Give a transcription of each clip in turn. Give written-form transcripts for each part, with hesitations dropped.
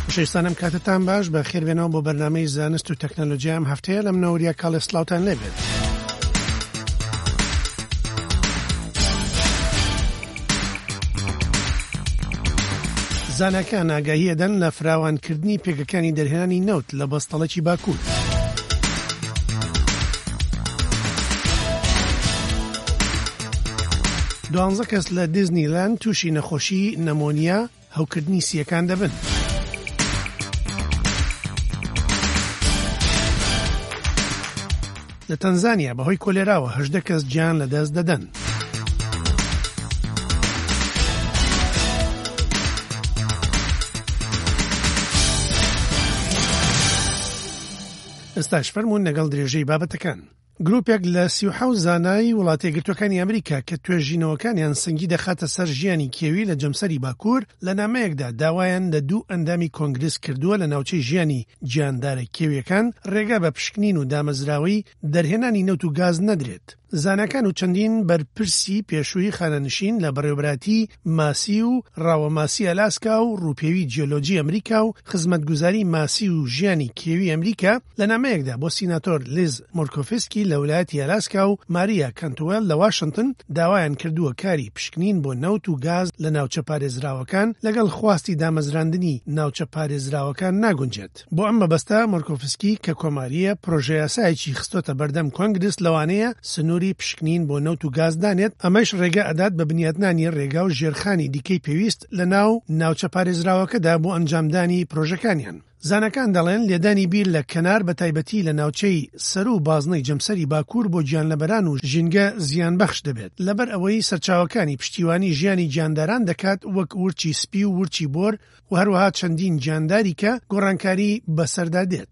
خۆشەویستانم کاتتان باش بە خێربێنەوە بۆ بەرنامەی زانست و تەکنۆلۆژیا ئەم هەفتەیە لەم نەوەریە کاڵێسلااوتان لێبێت. زانکان ئاگاهی دەدەن لە فراوانکردنی پێگەکانی دەرهێنانی نەوت لە بەستەڵەکی باکوور. دوانزە کەس لە دیزنیلاند تووشی نەخۆشی نەمۆنیا هەوکردنی سیەکان دەبن. لە تەنزانیا بەهۆی کۆلێراوە 18 کەس گیان لەدەست دەدەن. ئێستاش فەرموون لەگەڵ درێژەی بابەتەکان. گروپێک لە 37 زانای وڵاتە یەکگرتووەکانی ئەمریکا کە توێژینەوەکانیان سنگی دەخاتە سەر ژیانی کێوی لە جەمسەری باکوور لە نامەیەکدا داوایان لە 2 ئەندامی کۆنگرس کردووە لە ناوچەی ژیانی گیاندارە کێویەکان ڕێگا بە پشکنین و دامەزراوی دەرهێنانی نەوت و گاز نەدرێت. زانەکان و چەندین بەرپرسی پێشووی خانەنشین لە بەڕێوەبراتی ماسی و ڕاوەماسی ئەلاسکا و ڕووپێوی جیۆلۆجی ئەمریکا و خزمەتگوزاری ماسی و ژیانی کێوی ئەمریکا لە نامەیەکدا بۆ سیناتۆر لیز مۆرکۆفسکی لە ویلایەتی ئەلاسکا و ماریا کانتوێل لە واشنگتن داوایان کردووە کاری پشکنین بۆ نەوت و گاز لە ناوچە پارێزراوەکان لەگەڵ خواستی دامەزراندنی ناوچە پارێزراوەکان ناگونجێت. بۆ ئەم مەبەستە مۆرکۆفسکی کە کۆماریە پرۆژە یاسایەکی خستۆتە بەردەم کۆنگرس لەوانەیە سنووری پشکنین بۆ نەوت و گاز دانێت، ئەمەش ڕێگە ئەدات بە بنیاتنانی ڕێگا و ژێرخانی دیکەی پێویست لە ناو ناوچە پارێزراوەکەدا بۆ ئەنجامدانی پرۆژەکانیان. زانەکان دەڵێن لێدانی بیر لە کەنار بە تایبەتی لە ناوچەی سەر و بازنەی جەمسەری باکوور بۆ گیانلەبەران و ژینگە زیانبەخش دەبێت لەبەر ئەوەی سەرچاوەکانی پشتیوانی ژیانی گیانداران دەکات وەک ورچی سپی و ورچی بۆر و هەروەها چەندین گیانداری کە گۆڕانکاری بەسەردا دێت.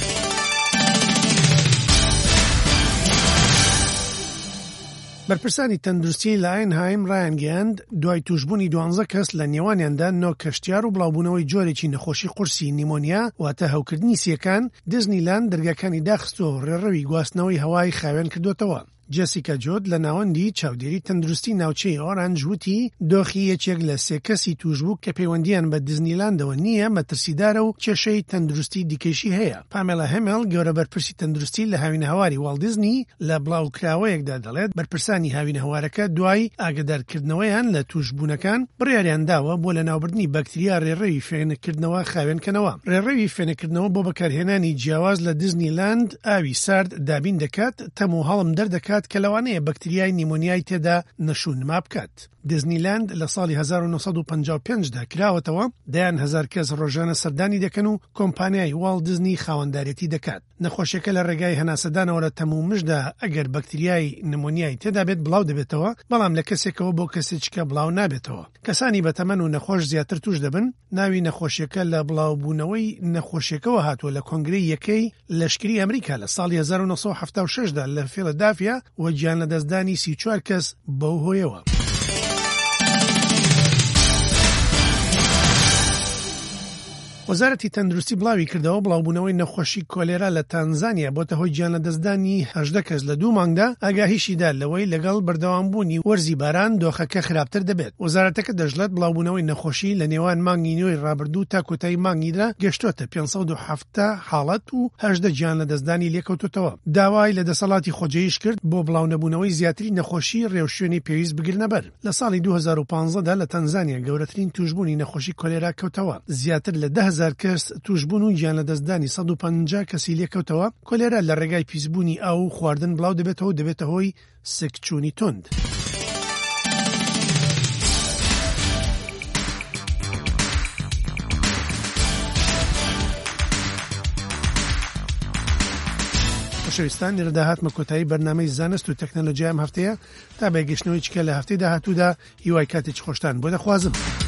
بەرپرسانی تەندروستی لە ئاینهایم ڕایانگەیاند دوای توشبوونی 12 کەس لە نێوانیاندا 9 کەشتیار و بڵاوبوونەوەی جۆرێکی نەخۆشی قورسی نیمۆنیا واتە هەوکردنی سیەکان دیزنیلاند دەرگاکانی داخستۆ ڕێڕەوی گواستنەوەی هەوای خاوێن کردوتەوە. جێسیکا جۆد لە ناوەندی چاودێری تەندروستی ناوچەی ئۆرانج وتی دۆخی یەکێک لە 3 کەسی توشبوو کە پەیوەندیان بە دیزنیلاندەوە نییە مەترسیدارە و کێشەی تەندروستی دیکەشی هەیە. پامێلا هەمێل گەورە بەرپرسی تەندروستی لە هاوینە هەواری واڵت دیزنی لە بڵاوکراوەیەکدا دەڵێت بەرپرسانی هاوینە هەوارەکە دوای ئاگادارکردنەوەیان لە توشبوونەکان بڕیاریان داوە بۆ لە ناوبردنی بەکتریا ڕێڕەوی فێنکردنەوە خاوێنکەنەوە. ڕێڕەوی فێنکردنەوە بۆ بەکارهێنانی جیاواز لە دیزنیلاند ئاوی سارد دابین دەکات تەم و هەڵم دەردەکات کە لەوانەیە بەکتریای نیمۆنیای تێدا نەشونما بکات. دیزنیلاند لە ساڵی 1955دا کراوەتەوە دەیان 1000 کەس ڕۆژانە سەردانی دەکەن و کۆمپانیای واڵت دیزنی خاوەندارێتی دەکات. نەخۆشیەکە لە ڕێگای هەناسەدانەوە لە تەم و مژدا ئەگەر بەکتریای نیمۆنیای تێدا بێت بڵاو دەبێتەوە، بەڵام لە کەسێکەوە بۆ کەسێکە بڵاو نابێتەوە. کەسانی بەتەمەن و نەخۆش زیاتر توش دەبن. ناوی نەخۆشیەکە لە بڵاوبوونەوەی نەخۆشیەکەوە هاتووە لە کۆنگرەی یەکەی لەشکری ئەمریکا لە ساڵی 1976دا لە فیلادلفیا و گیان لە دەستدانی 34 کەس بەو هۆیەوە. وەزارەتی تەندروستی بڵاوی کردەوە بڵاوبوونەوەی نەخۆشی کۆلێرا لە تانزانیا بۆتە هۆی گیان لە دەستدانی 18 کەس لە 2 مانگدا ئاگاهیشیدا لەوەی لەگەڵ بەردەوامبوونی وەرزی باران دۆخەکە خراپتر دەبێت. وەزارەتەکە دەژڵێت بڵاوبوونەوەی نەخۆشی لە نێوان مانگی نوێی ڕابردوو تا کۆتایی مانگیدا گەشتوتە 507 حاڵەت و 18 گیان لە دەستدانی لێکەوتوتەوە. داوای لە دەسەڵاتی خۆجەیش کرد بۆ بڵاونەبوونەوەی زیاتری نەخۆشی ڕێوشوێنی پێویست بگرنەبەر. لە ساڵی 2015دا لە تەنزانیا گەورەترین توشبوونی نەخۆشی کۆلێرا کەوتەوە. زیاتر لە 10,000 کەس توشبوون و گیان لە دەستدانی 150 کەسی لێکەوتەوە. کۆلێرا لە ڕێگای پیسبوونی ئاو و خواردن بڵاو دەبێتە هۆی سکچوونی تند. خۆشەویستان لێرەدا هاتمە کۆتایی بەرنامەی زانست و تەکنۆلۆژیا ئەم هەفتەیە تا بەگەشتنەوەی چکە لە هەفتەی داهاتوودا هیوای کاتێکی خۆشتان بۆ دەخوازم.